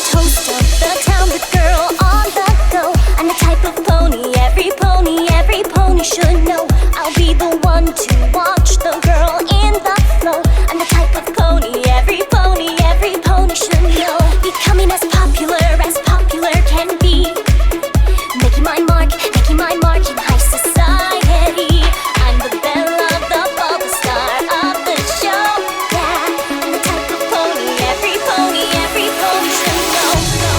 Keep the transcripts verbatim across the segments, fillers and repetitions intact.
toast of the town, the girl on the go. I'm the type of pony every pony, every pony should know. I'll be the one to watch the girl in the flow. I'm the type of pony every pony, every pony should know. Becoming as popular as popular can be. Making my mark, making my mark in high society. I'm the belle of the ball, the star of the show. Yeah, I'm the type of pony every pony, every pony should know.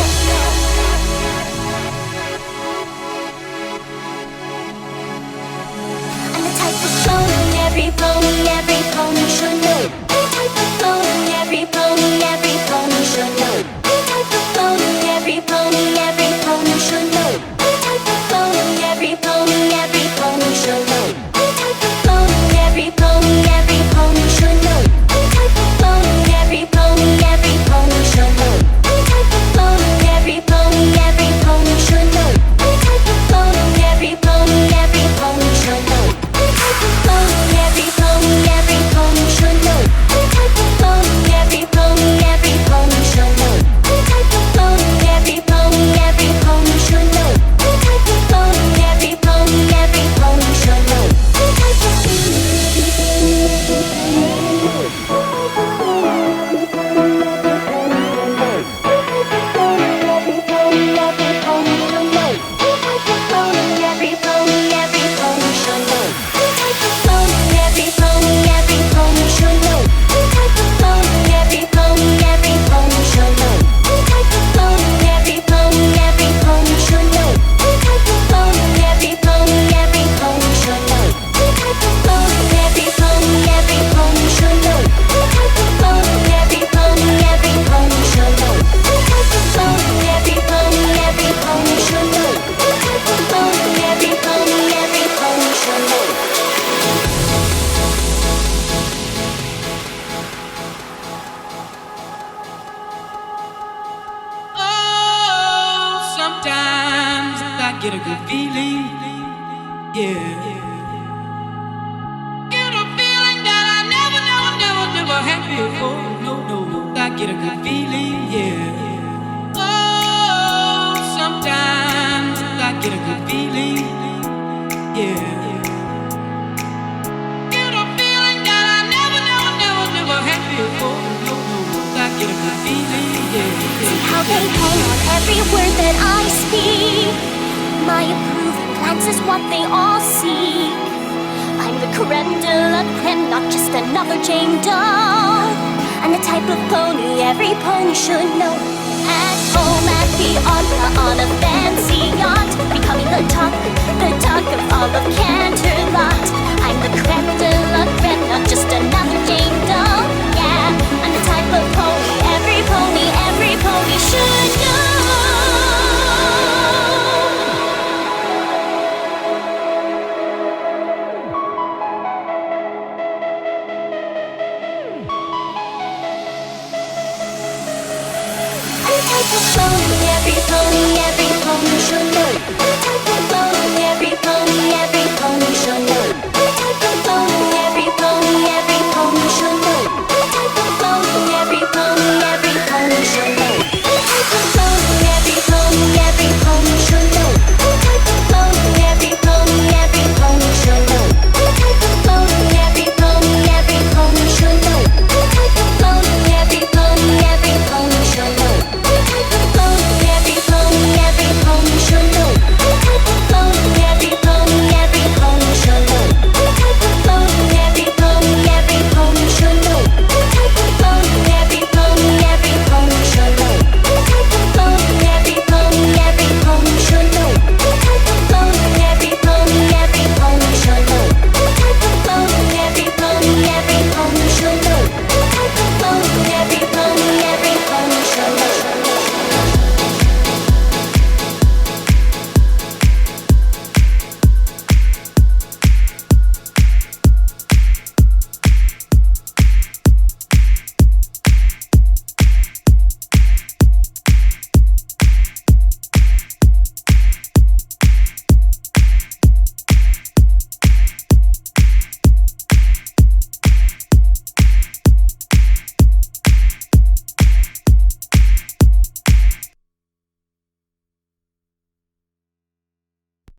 I'm the type of pony every pony, every pony should know. I'm the type of pony every pony, every pony should know. I'm the type of pony every pony, every pony should know. Every pony, every pony should know. I'm the type of pony, every pony, every pony should know. I'm the type of pony, every pony, every pony should know. I'm the type of pony, every pony, every pony should know. I'm the type of pony, every pony, every pony should know. I'm the type of pony, every pony, every pony should know. I'm the type of pony, every pony, every pony should know. I'm the type of pony, every pony, every pony should know. I'm the type of pony, every pony, every pony should know. I'm the type of get a good feeling, yeah. Get a feeling that I never, never, never, never had before. No, no, no, I get a good feeling, yeah. Oh, sometimes I get a good feeling, yeah. Get a feeling that I never, never, never, never had before. No, no, no, I get a good feeling, yeah. See how they hang on every word that I speak. My approved glance is what they all seek. I'm the creme de la creme, not just another Jane Doe. I'm the type of pony every pony should know.